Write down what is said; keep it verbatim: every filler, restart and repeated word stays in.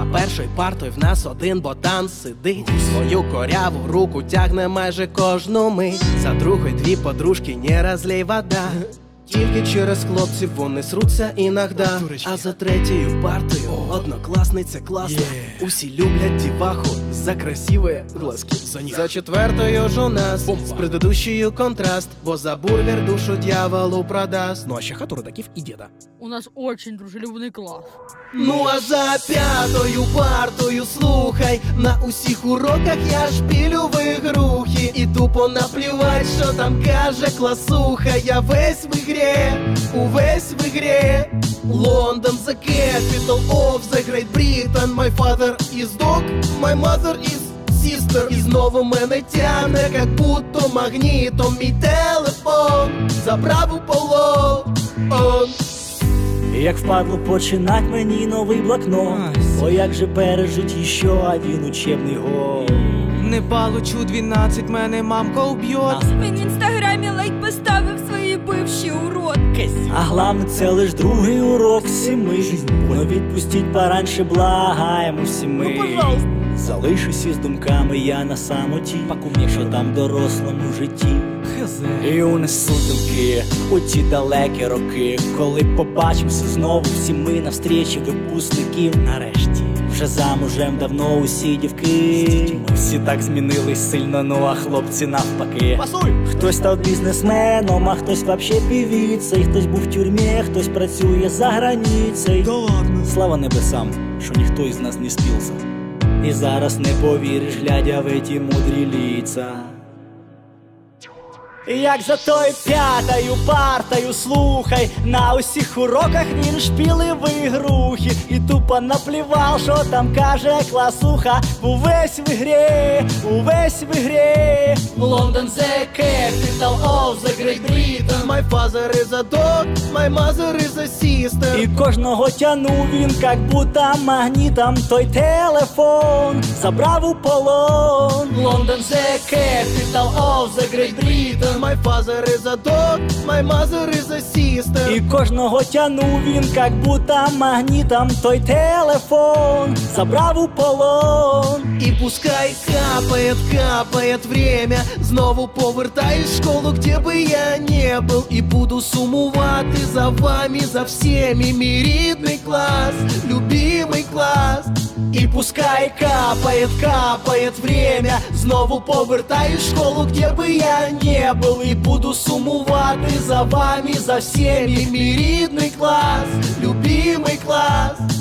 першою партою в нас один ботан сидить, свою коряву руку тягне майже кожну мить. За другою дві подружки, не розлей вода. Тільки через хлопців вони сруться іногда. А за третьою партою однокласниця класна. Усі люблять діваху за красиві глазки. За четвертою ж у нас з предыдущою контраст, бо за бургер душу дьяволу продаст. Ну а ще хату родаків і діда. У нас очень дружелюбний клас. Ну а за п'ятою партою, слухай, на усіх уроках я шпілю в ігрухи. І тупо наплівать, що там каже класуха. Я весь в ігрі, увесь в ігрі. London the capital of the Great Britain. My father is dog, my mother is sister. І знову мене тягне, як будто магнітом. Мій телефон забрав у полон. Як впадло починать мені новий блокнот. О, як же пережить іще один учебний год. Не получу двенадцать, мене мамка уб'єт. Він в інстаграмі лайк поставив своїй бившій уродки. А главне, це лиш другий урок з семи. Ну відпустіть пораньше, благаємо всі ми. Залишусь із думками я на самоті, що там в дорослому житті. І унесу думки у ті далекі роки, коли побачимося знову всі ми навстрічі випускників. Нарешті вже замужем давно усі дівки. Всі так змінились сильно, ну а хлопці навпаки. Хтось став бізнесменом, а хтось вообще півіцей. Хтось був в тюрмі, хтось працює за границею. Слава небесам, що ніхто із нас не співся. І зараз не повіриш, глядя в эти мудрі ліца. Як за тою п'ятою партою, слухай, на усіх уроках він шпілив ігрухи. І тупо наплівав, що там каже класуха. Увесь в ігрі, увесь в ігрі. London the capital of the Great Britain. My father is a dog, my mother is a sister. І кожного тянув він, як будто магнітом, той телефон забрав у полон. London the capital of the Great Britain. My father is a dog, my mother is a sister. І кожного тянув він, як будто магнітом, той телефон забрав у полон. И пускай капает, капает время, знову повертаюсь в школу, где бы я не был. І буду сумувати за вами, за всеми. Мій рідний клас, любимый клас. І пускай капает, капает время, знову повертаюсь в школу, где бы я не был. І буду сумувати за вами, за всеми. Мій рідний клас, любимый клас.